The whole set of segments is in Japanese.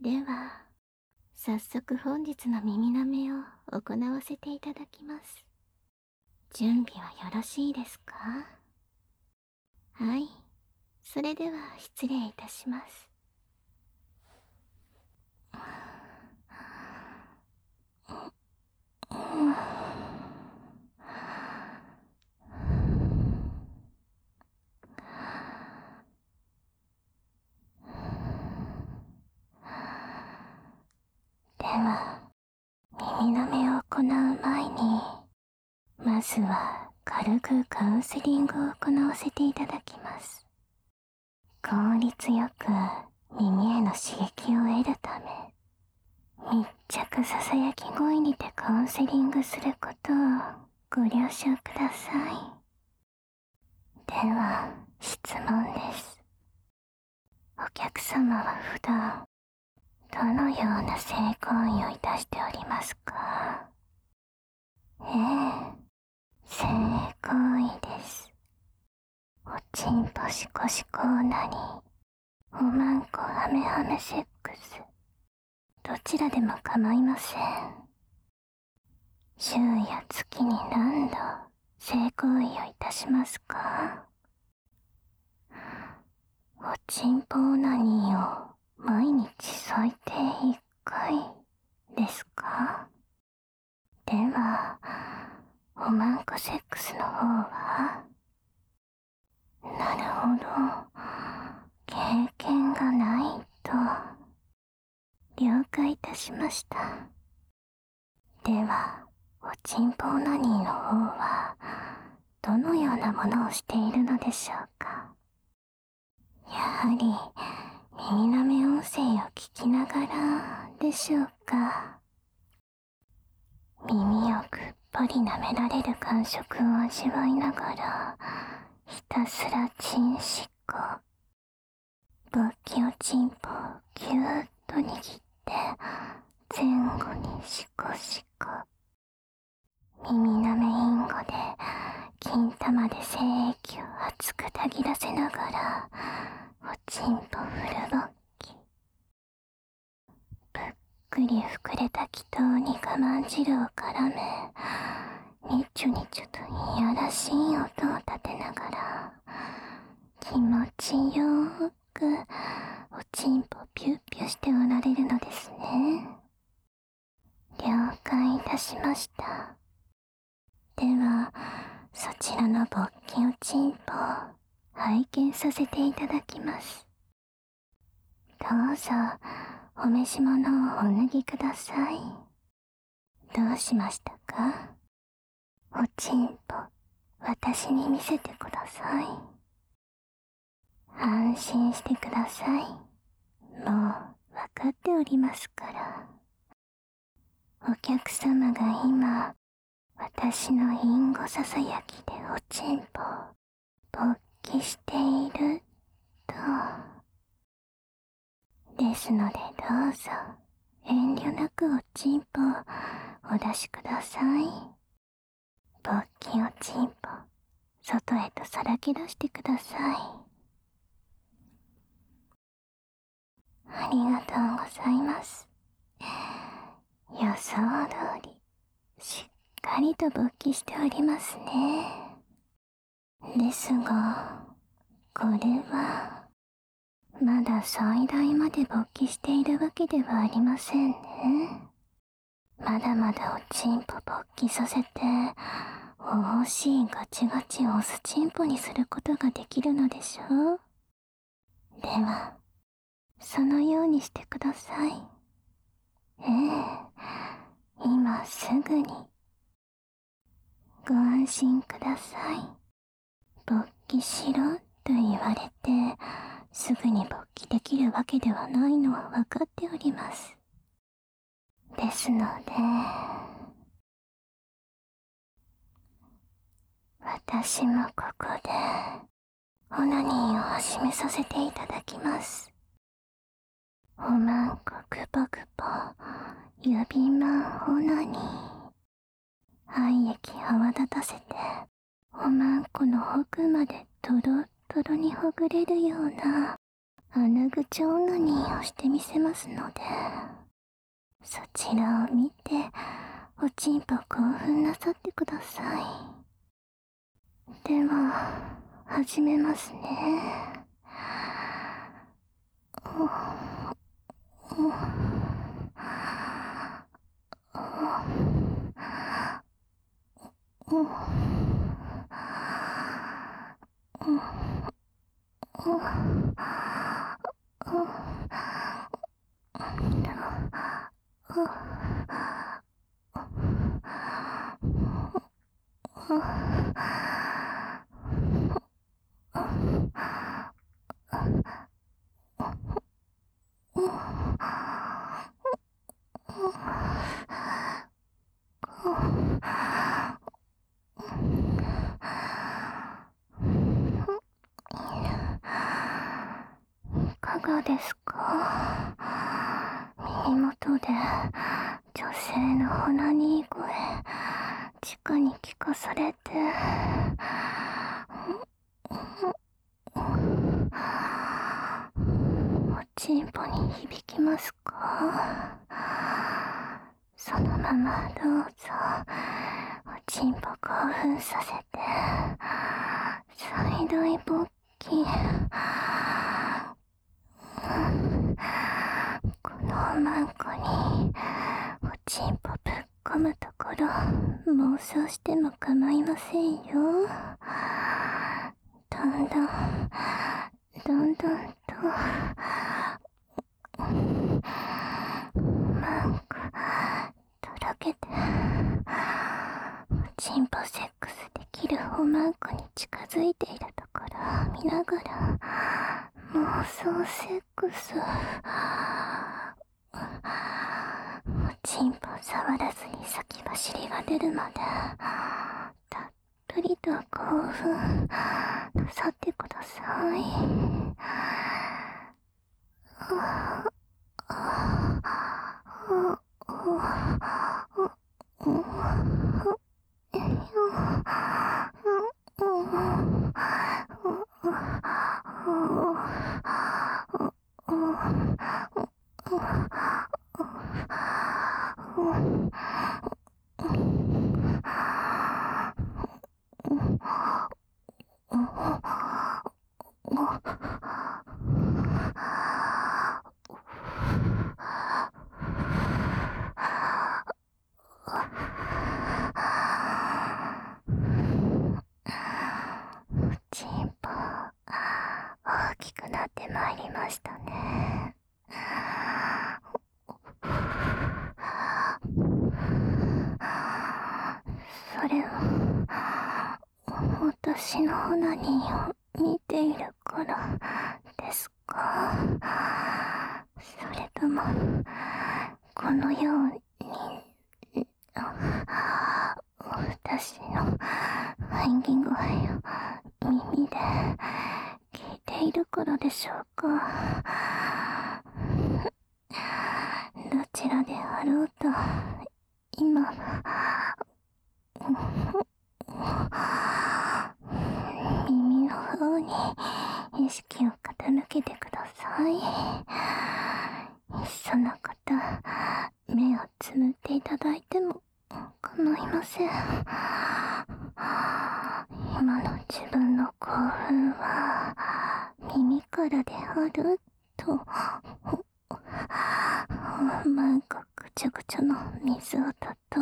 では、早速本日の耳なめを行わせていただきます。準備はよろしいですか？はい。それでは失礼いたします。では、耳なめを行う前に、まずは軽くカウンセリングを行わせていただきます。効率よく耳への刺激を得るため、密着ささやき声にてカウンセリングすることをご了承ください。では、質問です。お客様は普段、どのような性行為をいたしておりますか？ええ、性行為です。おちんぽしこしこオナニー、おまんこハメハメセックス、どちらでも構いません。週や月に何度性行為をいたしますか？おちんぽオナニーを毎日最低1回ですか？では、おまんこセックスの方は？なるほど。経験がないと。了解いたしました。では、おちんぽオナニーの方は、どのようなものをしているのでしょうか？やはり、耳なめ音声を聞きながらでしょうか？耳をぐっぽり舐められる感触を味わいながら、ひたすらチンシコ。勃起おちんぽをぎゅーっと握って、前後にシコシコ。耳なめインゴで、金玉で精液を熱くたぎらせながら、おちんぽフル勃起。ぷっくり膨れた気筒に我慢汁を絡め、にちょにちょといやらしい音を立てながら、気持ちよーくおちんぽピュッピュしておられるのですね。了解いたしました。では、そちらの勃起おちんぽを拝見させていただきます。どうぞ、お召し物をお脱ぎください。どうしましたか？おちんぽ、私に見せてください。安心してください。もう、わかっておりますから。お客様が今、私のインゴささやきでおちんぽを勃起していると。ですのでどうぞ、遠慮なくおちんぽをお出しください。勃起おちんぽ、外へとさらけ出してください。ありがとうございます。予想通り、しっかりと勃起しておりますね。ですが、これは、まだ最大まで勃起しているわけではありませんね。まだまだおちんぽ勃起させて、お欲しいガチガチオスチンポにすることができるのでしょう？では、そのようにしてください。ええ、今すぐに。ご安心ください。勃起しろと言われて、すぐに勃起できるわけではないのはわかっております。ですので、私もここで、オナニーを始めさせていただきます。おまんこくぽくぽ、指まんオナニー。愛液泡立たせて、おまんこの奥までとろっとろにほぐれるような穴口オナニーをしてみせますので、そちらを見ておちんぽ興奮なさってください。では始めますね。いかがですか？耳元で女性のオナニー声直に聞かされて、おちんぽに響きますか？そのままどうぞおちんぽ興奮させて最大勃起。このおまんこにおちんぽぶっ込むところ妄想しても構いませんよ。どんどんとマンコとろけて、おちんぽセックスできるおまんこに近づいているところを見ながら妄想セックス。おちんぽ触らずに先走りが出るまでたっぷりと興奮なさってください。ちんぽ大きくなってまいりましたね。それは私のオナニーを見ているからですか？それともこのように私の演技声を耳で聞いているからでしょうか？どちらであろうと今は耳の方に意識を傾けてください。いっそのこと目をつむっていただいても構いません。今の自分の興奮は耳からであるとなんかぐちゃぐちゃの水音と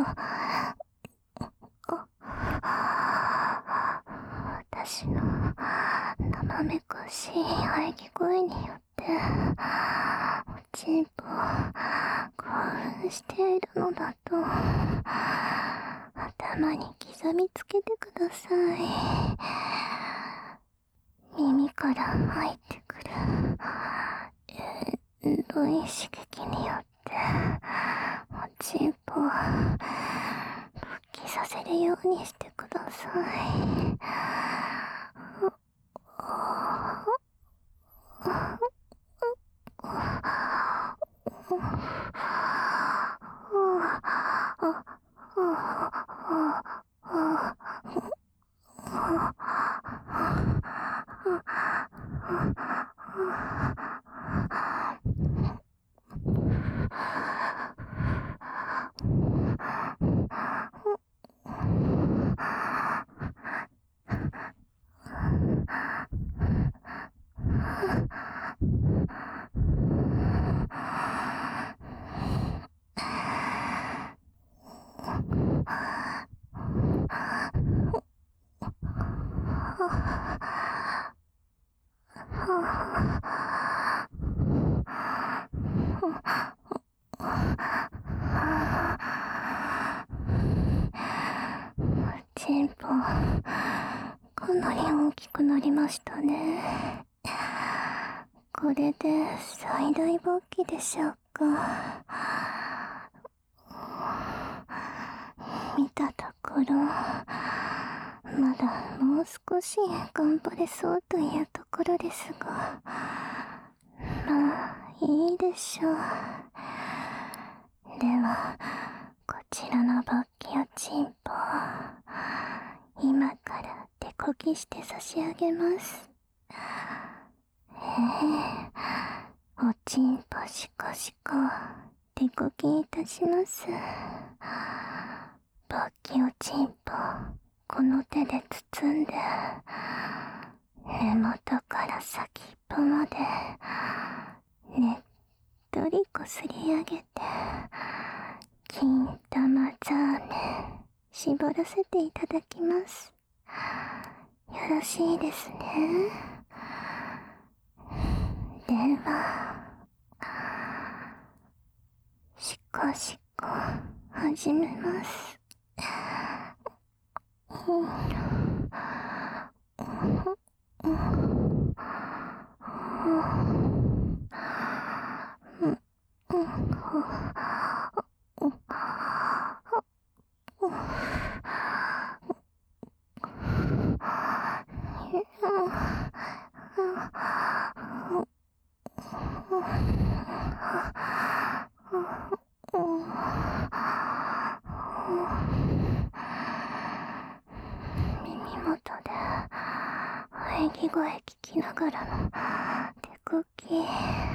私の生めかしい喘ぎ声によっておちんぽ興奮しているのだと頭に刻みつけてください。耳から入ってくる遠い刺激によっておちんぽを勃起させるようにしてください。 かなり大きくなりましたね。これで最大勃起でしょうか。見たところ、まだもう少し頑張れそうというところですが、まあいいでしょう。ではこちらの勃起おちんぽ、今から手こぎして差し上げます。おちんぽしこしこ手こぎいたします。勃起おちんぽ、この手で包んで、根元から先っぽまでねっとりこすり上げて、金玉ザーメン絞らせていただきます。よろしいですね。ではしこしこ始めます。耳元で喘ぎ声聞きながらの手こぎ、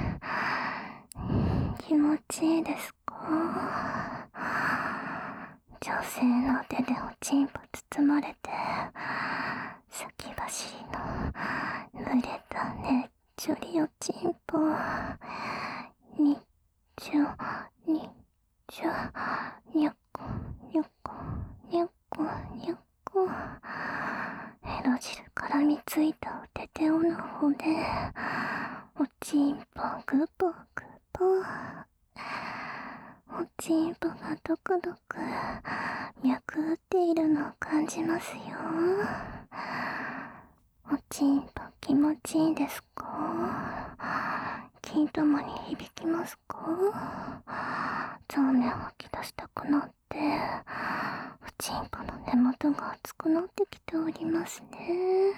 気持ちいいですか？女性の手でおちんぽ包まれて、先走りの濡れたねっちょりおちんぽ、にっちょにっちょ、にょこにょこにょこにょこ、ヘロ汁絡みついたおてておの方でおちんぽぐぽぐぽ、おちんぽがドクドク脈打っているのを感じますよ。おちんぽ気持ちいいですか？金玉に響きますか？ザーメン吐き出したくなって、おちんぽの根元が熱くなってきておりますね。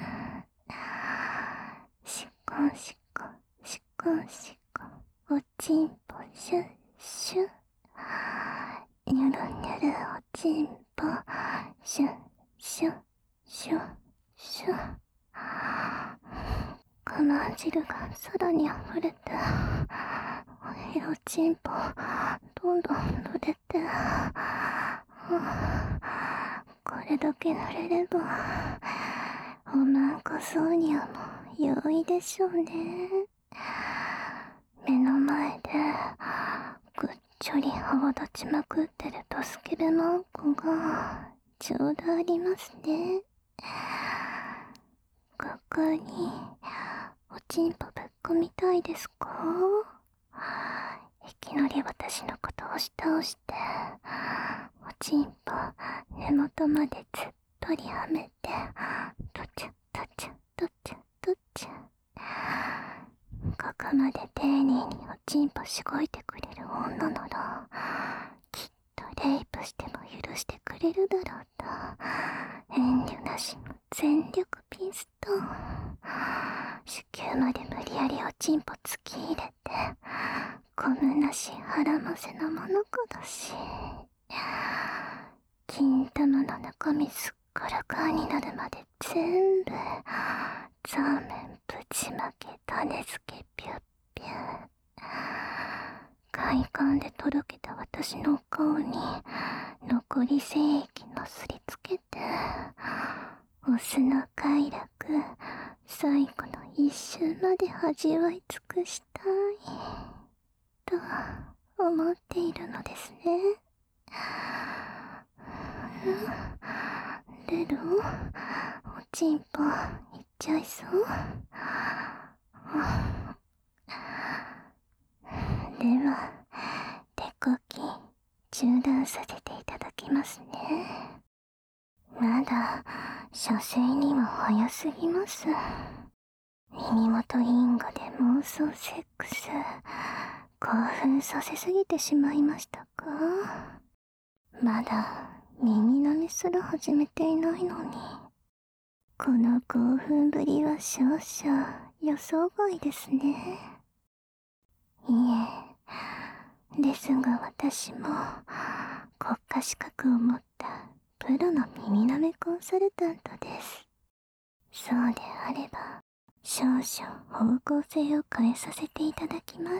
しこしこしこしこ、おちんぽシュッシュッ、にゅるにゅるおちんぽシュッシュッシュッシュッ、我慢汁がさらに溢れて、おちんぽどんどん濡れて、これだけ濡れればおまんこそうにはもう良いでしょうね。目の前でぐっちょり泡立ちまくってるドスケベマンコがちょうどありますね。ここにおちんぽぶっこみたいですか？いきなり私のことを押し倒して、おちんぽ根元までずっとりはめて、とちゃとちゃとちゃとちゃ、ここまで丁寧におちんぽしごいてくれる女なら、きっとレイプしても許してくれるだろうと、遠慮なしの全力ピストン、子宮まで無理やりおちんぽ突き入れて、こむなし腹ませなものかだし、金玉の中身すっからかんになるまで全部ザーメンぶちまけ種付けピュッピュッ、快感でとろけた私の顔に残り精液のすりつけて、オスの快楽最後の一瞬まで味わい尽くしたいと思っているのですね。ルル、おちんぽいっちゃいそう。では手こき中断させていただきますね。 まだ射精には早すぎます。耳元リンゴで妄想セックス、興奮させすぎてしまいましたか？まだ耳舐めすら始めていないのに。この興奮ぶりは少々予想外ですね。いえ、ですが私も国家資格を持ったプロの耳舐めコンサルタントです。そうであれば少々方向性を変えさせていただきます。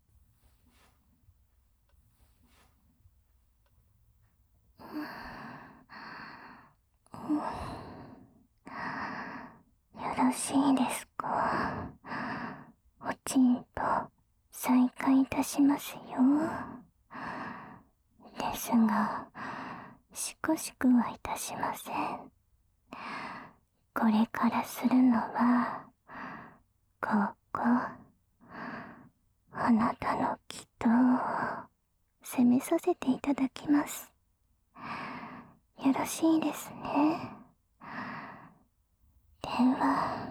よろしいですか？おちんぽ再開いたしますよ。ですがしこしくはいたしません。これからするのはここ、あなたの気筒を攻めさせていただきます。よろしいですね。では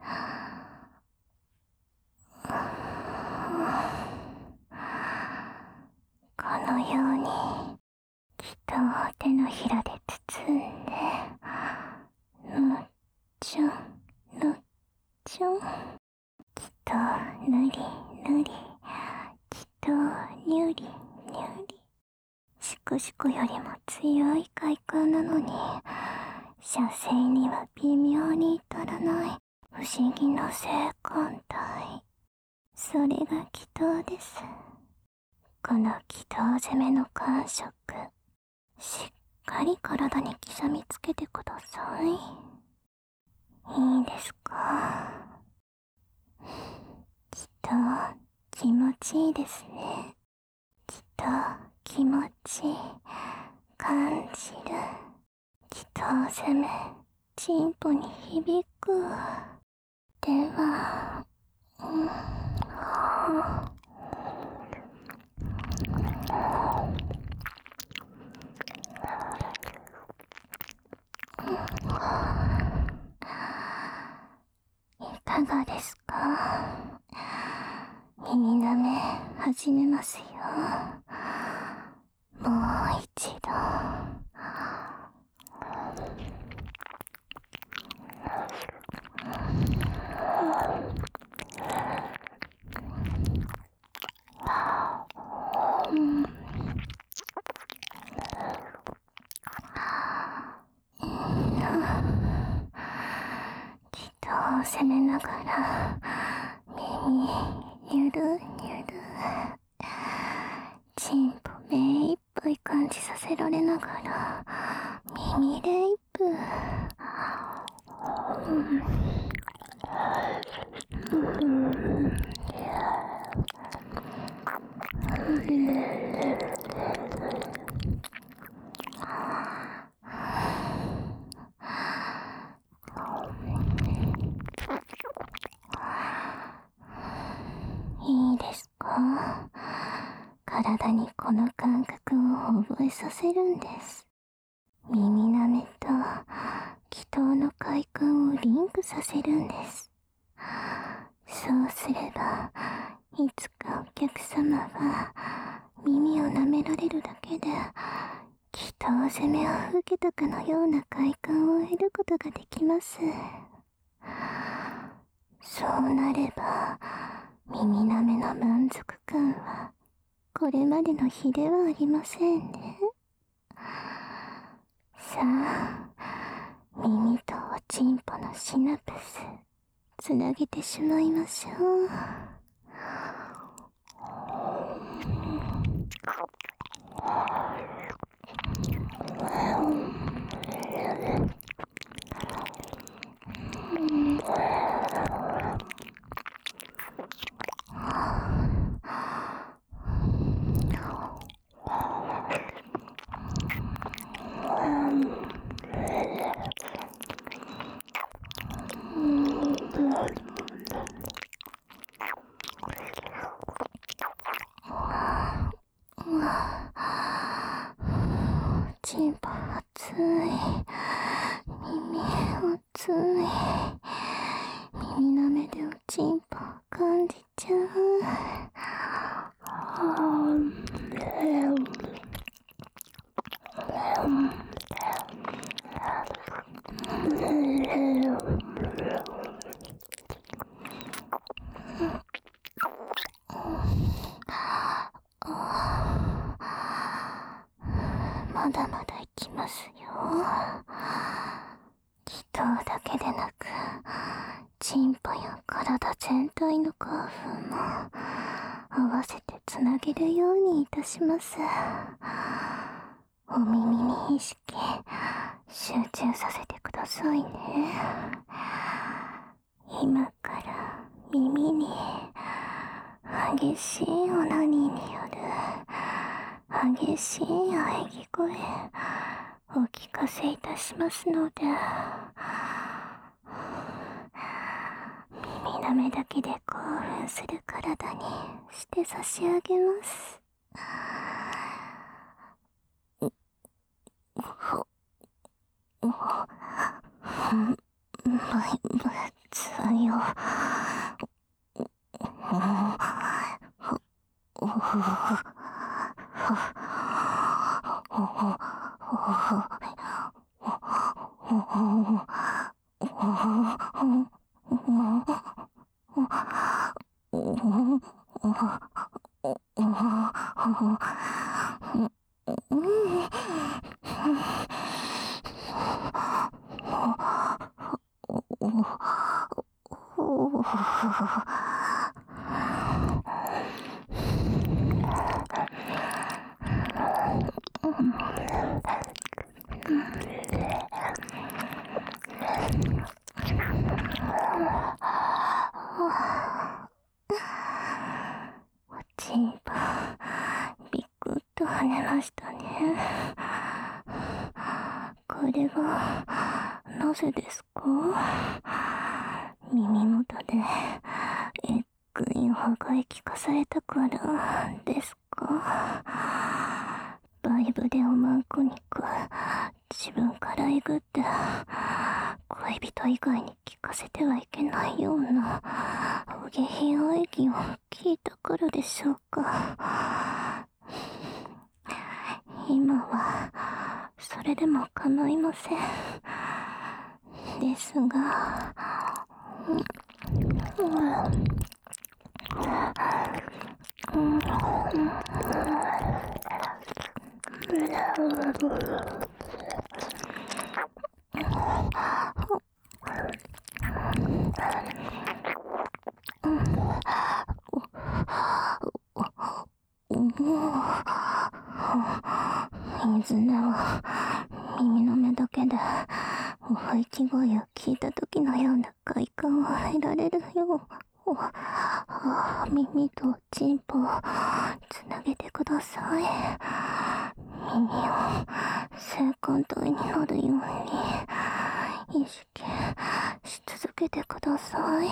このように気筒を手のひらで包んで、ぬっちょぬっちょ、気筒ぬりぬり、気筒にゅりにゅり。シコシコよりも強い快感なのに、射精には微妙に至らない不思議な性感帯。それが気筒です。この気筒攻めの感触、しっかり体に刻みつけてください。いいですか？気筒気持ちいいですね。気筒気持ちいい感じる。気筒攻めチンポに響く。ではいかがですか？耳舐め始めますよ。もう一度。気筒を攻めながら耳ゆるゆる、チンポ目いっぱい感じさせられながら耳レイプ。いいですか？体にこの感覚を覚えさせるんです。耳舐めと気筒の快感をリンクさせるんです。そうすればいつかお客様は耳を舐められるだけで気筒攻めを受けたかのような快感を得ることができます。そうなれば耳舐めの満足感はこれまでの比ではありませんね。さあ、耳とおちんぽのシナプスつなげてしまいましょう。チンポ熱い。 熱い。耳の目でおちんぽ感じちゃう。まだまだ行きますよ。祈祷だけでなく、チンポや体全体の興奮も合わせてつなげるようにいたします。お耳に意識集中させてくださいね。今から耳に激しいオナニーによる激しい喘ぎ声お聞かせいたしますので、耳の目だけで興奮する体にして差し上げます。ぶつよ。おちんぽビクッと跳ねましたね。これがなぜですか？耳元でえっくいおはが聞かされたからですか？バイブでおまんこに自分からえぐって恋人以外に聞かせてはいけないようなお下品喘ぎを聞いたからでしょうか。今はそれでも構いません。ですが、いずれは耳の目だけでお吐き声を聞いた時のような快感を得られるよう、耳とチンポをつなげてください。耳を性感帯になるように意識し続けてください。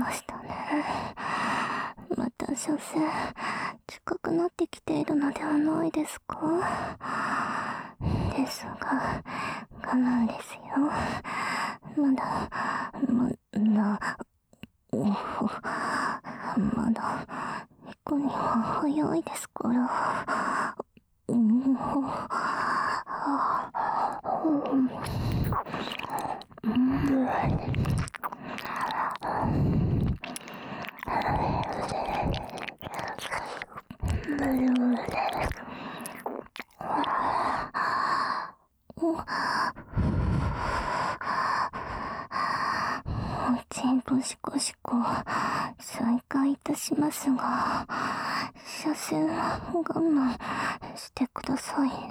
ましたね。また所詮近くなってきているのではないですか。ですが我慢ですよ。まだ行くには早いですから。おちんぽしこしこ再開いたしますが、所詮我慢してくださいね。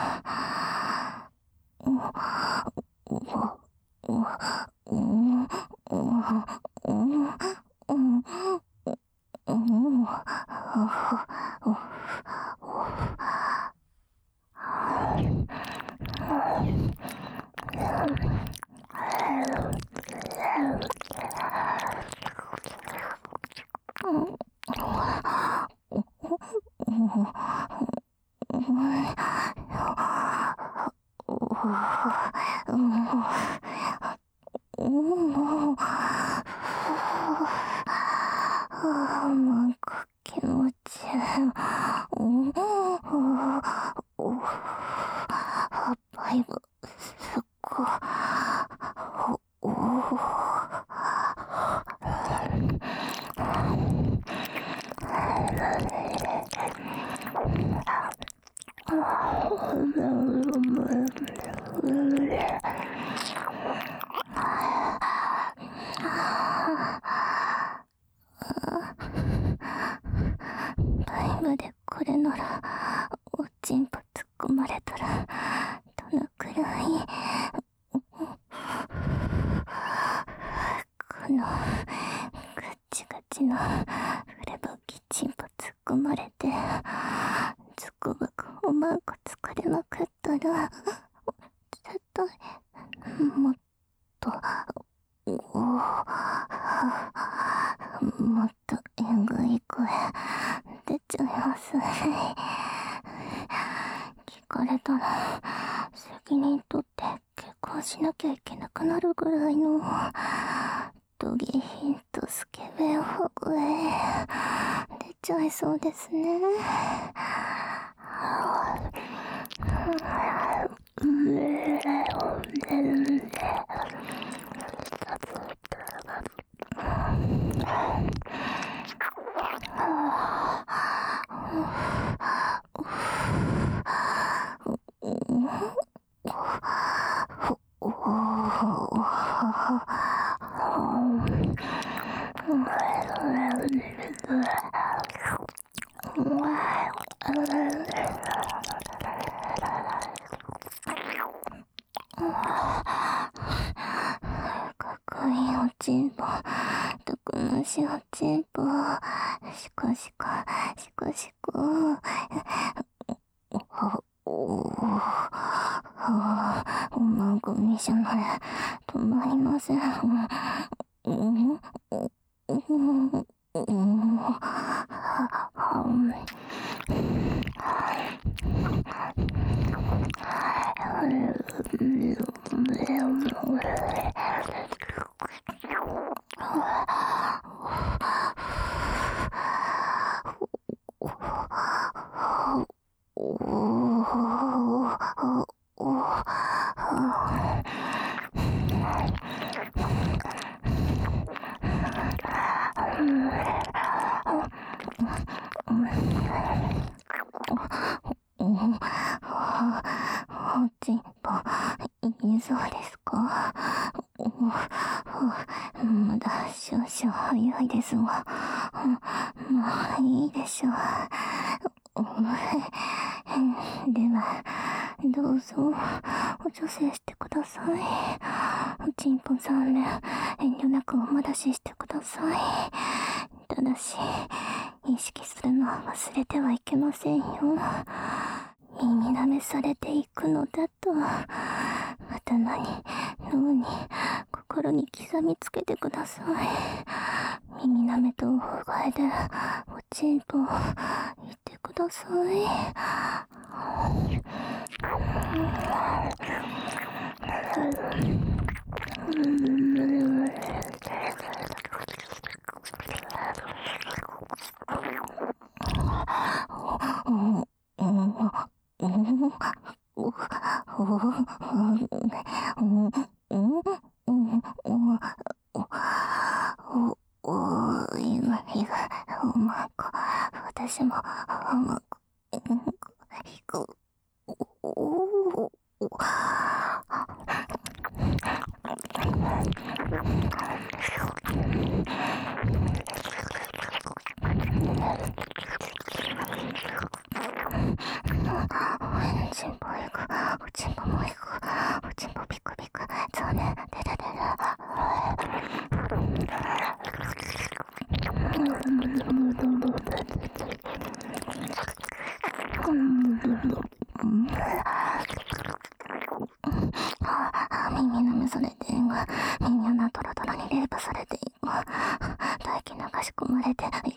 なんか気持ちいい。バイブすっごい。バイブでこれならおちんぽ突っ込まれたらどのくらいこのガチガチのフレバキチンポ突っ込まれてズコバコおまんこ作れなかったら絶対もっともっとえぐい声出ちゃいますね。聞かれたら責任取って結婚しなきゃいけなくなるぐらいのドギヒンとスケベホ声出ちゃいそうですね。かっこいいおちんぽ、たくましいおちんぽ、しこしこしこしこ。おまんこみじゃない、止まりません。おちんぽいいそうですか。まだ少々早いですが、まあいいでしょう。ではどうぞお女性してください。おちんぽ3連遠慮なくおまだししてください。ただし意識するのは忘れてはいけませんよ。耳舐めされていくのだと頭に脳に心に刻みつけてください。 耳なめと大声でおちんぽ言ってください。私もチンポ行く、おちんぽも行く、おちんぽピクピク、そうね、デラデラ。耳の目されてんが、耳穴トロトロにレイプされてんが、大気流し込まれてんが、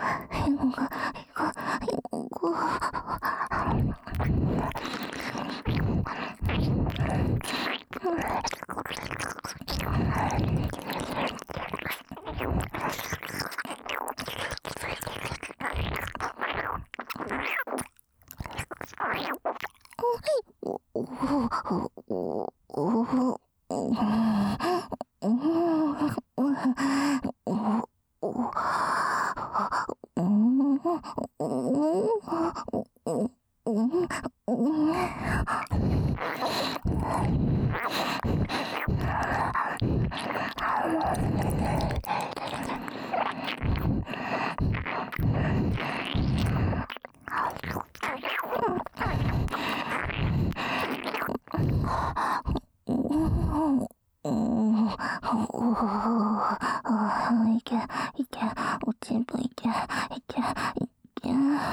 いけ、いけ、おちんぽいけ、いけ、いけ、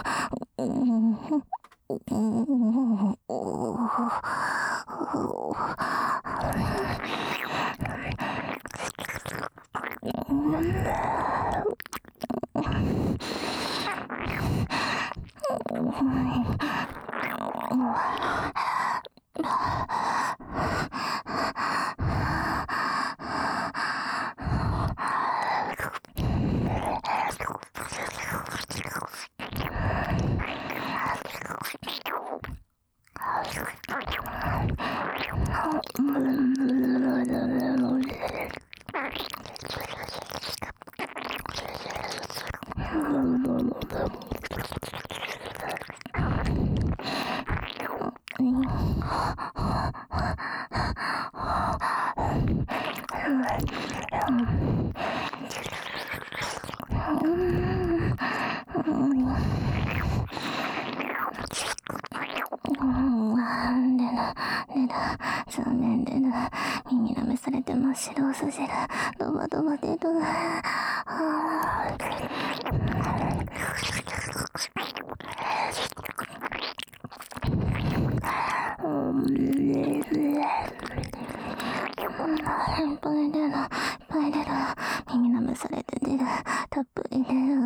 残念でな、耳なめされて真っ白すじる、ドバドバ出る。いっぱい出る、いっぱい出る、耳なめされて出る、たっぷり出る。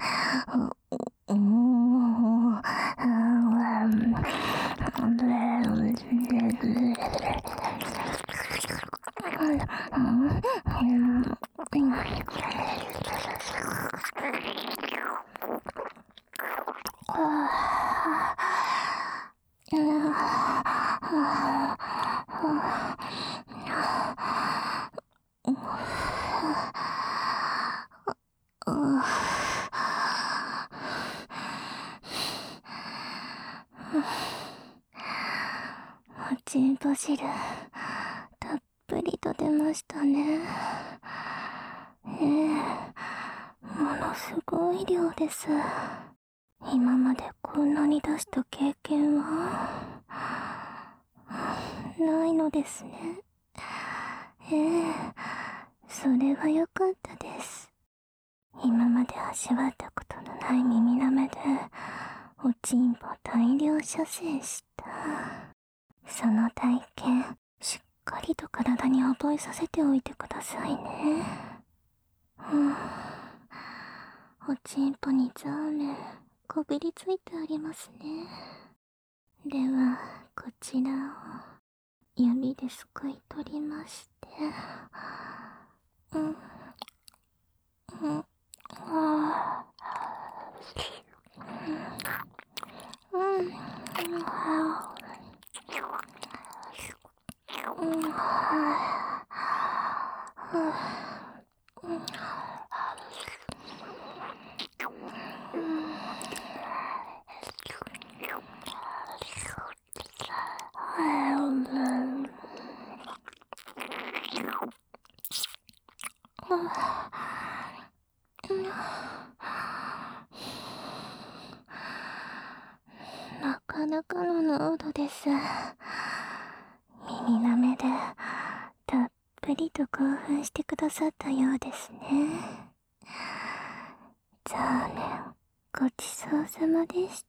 おちんぽ汁たっぷりと出ましたね。ものすごい量です。今までこんなに出した経験はないのですね。それは良かったです。今まで味わったことのない耳なめでおちんぽ大量射精した。その体験しっかりと体に覚えさせておいてくださいね。 おちんぽにザーメンこびりついてありますね。ではこちらを指ですくい取りまして、うんうん、あー、うん、なかなかの濃度です。耳なめでたっぷりと興奮してくださったようですね。ザーメンごちそうさまでした。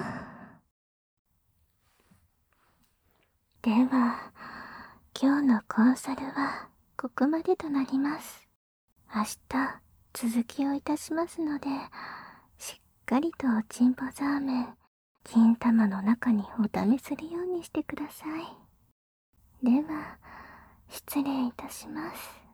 では今日のコンサルはここまでとなります。明日続きをいたしますので、しっかりとおちんぽザーメン金玉の中にお試しするようにしてください。では失礼いたします。